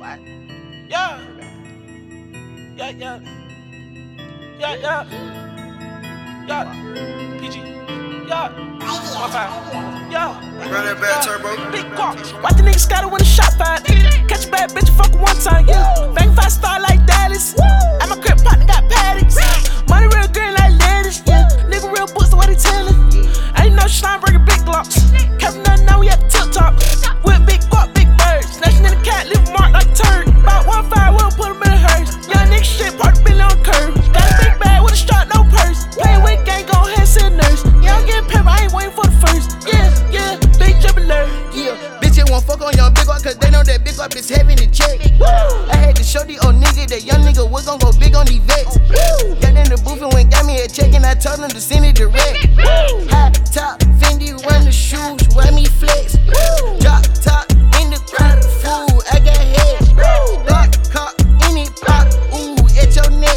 What? Yeah. Yeah, yeah. Yeah, yeah. Yeah. PG. Yeah. 1-5. Yeah. Run that back, turbo. Big guap. Watch the niggas scatter when the shot fired. Catch a bad bitch and fuck her one time. Yeah. Bang 5-star like Dallas. At my crib partner got paddocks. Money real green like lettuce. Yeah. Nigga real boots, so what he tellin'? I ain't no slime bringing big glocks. Kevin nothing now, we at the tip top. With big guap, big birds. Snatching in the cat, leave a mark like turd. About 1-5, we'll put him in a hearse. Young nigga shit, park the billy on the curb. Got a big bag with a strap, no purse. Play with gang, go ahead, send nurse. Yeah, I'm getting paper, I ain't waiting for the first. Yeah, yeah, big jubilee. Yeah, bitches won't fuck on young big up, cause they know that big up is heavy to check. I had to show the old nigga that young nigga was gon' go big on these vets. Got in the booth and went got me a check and I told him to send it direct. High top, Fendi, run the shoes, wear me flex. Drop top, in the crowd, fool, I got head. Block, cop, in it, pop, ooh, at your neck.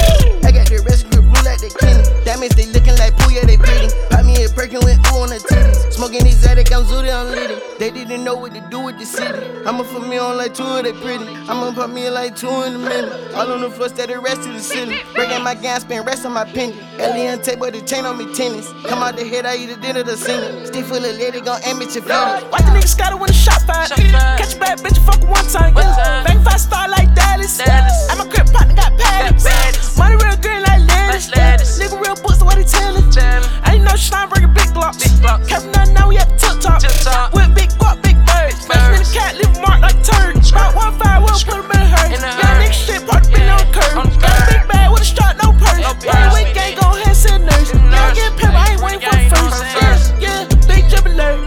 I got the rest grip blue like the Kenny. That means they looking like poo, yeah, they pretty. Pop me a Perkin with ooh on the titties. Smoking exotic, I'm zooted, I'm litty. They didn't know what to do with the city. I'ma put me on like 2 of they pretty. I'ma put me in like 2 in a minute. All on the floor, steady the rest of the city. Breaking my gas, spend rest on my penny. Alien tape, but the chain on me tennis. Come out the head, I eat a dinner to sing it. Still full of lady, gon' amateur finish. Watch the niggas scatter when the shot fired. Catch a bad bitch and fuck her one time. Yeah. Bang 5-star like Dallas. At my crib partner got paddocks. Money real green like lettuce. Nigga real boots, so what he tellin'? I ain't no slime bringing big glocks. Kevin nothing now, we at the tip top. With big guap, big birds. Snatching in the cat, leave a mark like turd. About 1-5, we'll put him in a hearse. Young nigga shit, park the billy on the curb. Got a big bag with a strap, no purse. Play with gang, go ahead, send nurse. Yeah, I get paper, I ain't waiting for the first. Yeah, big jubilee.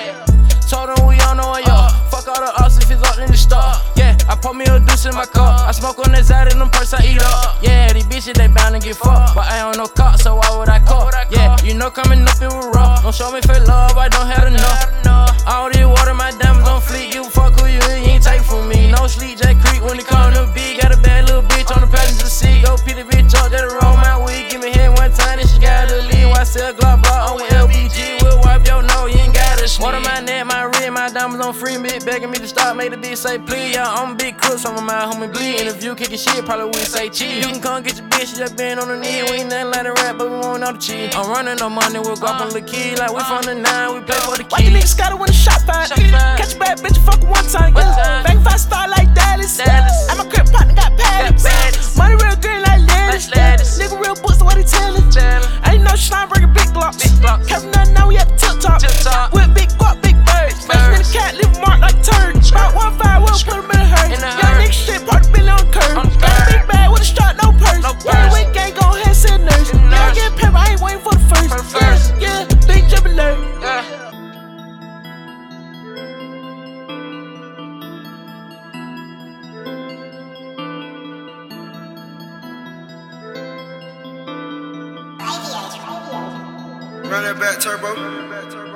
Told them we all know yo. Fuck all the ups if it's up in the store. Yeah, I pour me a deuce in my cup. I smoke on that side and them purse I eat up. Yeah, these bitches they bound to get fucked, but I ain't no cop, so why would I call? Yeah, you know coming up it was rough. Don't show me fake love, I don't have enough. All this water, my diamonds on fleek. You fuck who you is, you ain't take from me. No sleep, Jack Creek when it come to B. Got a bad little bitch on the passenger seat. Go pee the bitch up, that'll roll my weed. Give me head one time, and she got to leave. Why sell Glock block on LBG? We'll wipe your nose, you ain't gotta sneeze. Water my neck, my ring, my diamonds on free. Bitch begging me to stop, make the bitch say please. Yeah, I'm a big crook, so my homie bleed. And if you kickin' shit, probably wouldn't say cheese. You can come get your bitch, she just been on the knee. We ain't nothing like a rap, but we want all the cheese. I'm running no money, we'll go up on the key. Like we from the 9, we play for the Watch the keys. niggas scatter when the shot fired. Catch a bad bitch and fuck her one time. Yeah. Bang 5-star like Dallas. At my crib partner got paddocks. Money real green like lettuce. Nigga real boots, so what he tellin'? I ain't no slime bringing big glocks. Kevin nothing now, we at the tip top. With big guap, big birds. Snatching in the cat, leave a mark like turd. About 1-5, we'll put him in a hearse. Young nigga shit, park the billy on the curb. Got a big bag with a strap, no purse. Play with gang, go ahead, send nurse. Yeah, I get paper, I ain't waiting for the first. Yeah, big jubilee. Run that back, turbo.